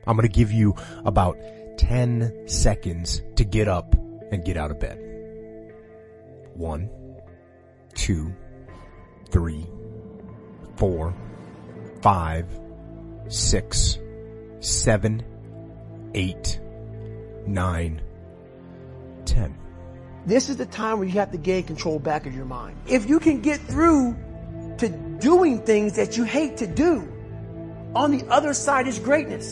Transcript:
I'm going to give you about 10 seconds to get up and get out of bed. 1, 2, 3, 4, 5, 6, 7, 8, 9, 10. This is the time where you have to gain control back of your mind. If you can get through to doing things that you hate to do, on the other side is greatness.